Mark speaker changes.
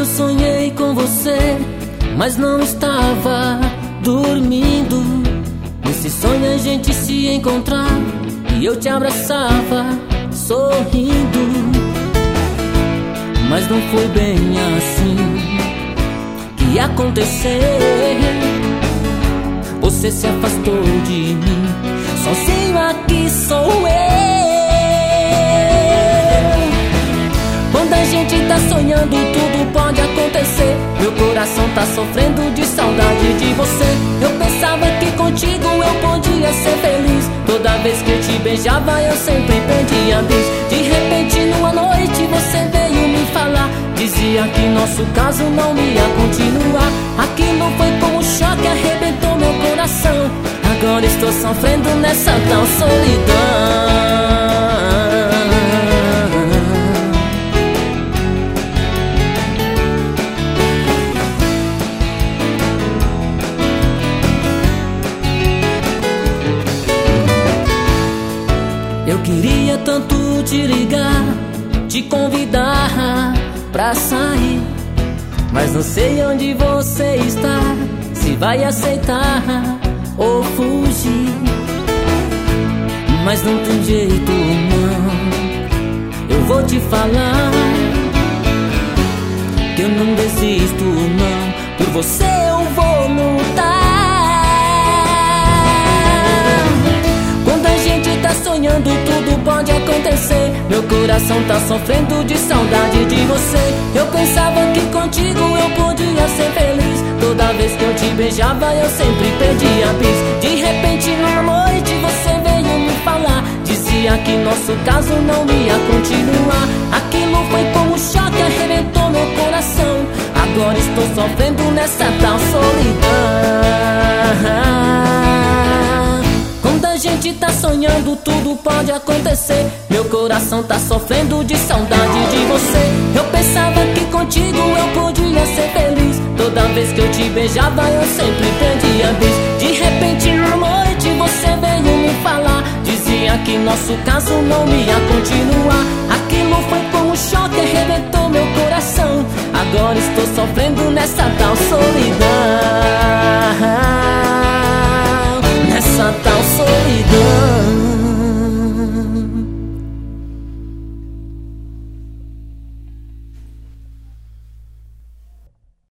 Speaker 1: eu sonhei com você, mas não estava dormindo. Nesse sonho a gente se encontrar e eu te abraçava sorrindo. Mas não foi bem assim que aconteceu. Você se afastou de mim, sozinho aqui sou eu. Quando a gente tá sonhando, tudo pode acontecer. Meu coração tá sofrendo de saudade de você. Eu pensava que contigo eu podia ser feliz. Toda vez que eu te beijava eu sempre perdia a bis. De repente numa noite você veio me falar, dizia que nosso caso não ia continuar. Aquilo foi como um choque, arrebentou meu coração. Agora estou sofrendo nessa tal solidão. Eu queria tanto te ligar, te convidar pra sair, mas não sei onde você está, se vai aceitar ou fugir. Mas não tem jeito não, eu vou te falar que eu não desisto não, por você eu vou lutar. Quando a gente tá sonhando, tudo pode acontecer. Meu coração tá sofrendo de saudade de você. Eu pensava que contigo eu podia ser feliz. Toda vez que eu te beijava eu sempre perdia a bis. De repente numa noite você veio me falar, dizia que nosso caso não ia continuar. Aquilo foi como um choque, arrebentou meu coração. Agora estou sofrendo nessa tal solidão. Quando a gente tá sonhando, tudo pode acontecer. Meu coração tá sofrendo de saudade de você. Eu pensava que contigo eu podia ser feliz. Toda vez que eu te beijava eu sempre perdia a bis. De repente numa noite você veio me falar, dizia que nosso caso não ia continuar. Aquilo foi como um choque, arrebentou meu coração. Agora estou sofrendo nessa tal solidão.